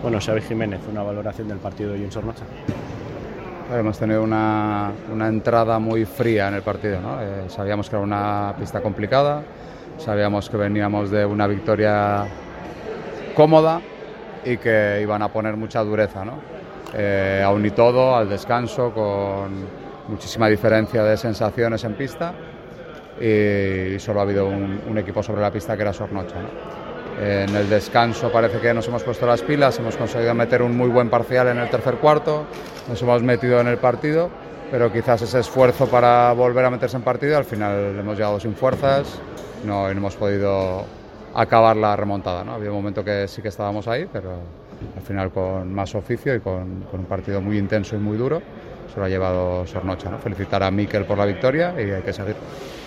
Bueno, Xavi Jiménez, una valoración del partido hoy en Zornocha. Hemos tenido una entrada muy fría en el partido, ¿no? Sabíamos que era una pista complicada, sabíamos que veníamos de una victoria cómoda y que iban a poner mucha dureza, ¿no? Aún y todo, al descanso, con muchísima diferencia de sensaciones en pista, y solo ha habido un equipo sobre la pista, que era Zornocha, ¿no? En el descanso parece que nos hemos puesto las pilas, hemos conseguido meter un muy buen parcial en el tercer cuarto, nos hemos metido en el partido, pero quizás ese esfuerzo para volver a meterse en partido, al final hemos llegado sin fuerzas, no hemos podido acabar la remontada, ¿no? Había un momento que sí que estábamos ahí, pero al final con más oficio y con un partido muy intenso y muy duro se lo ha llevado Zornocha, ¿no? Felicitar a Mikel por la victoria y hay que seguir.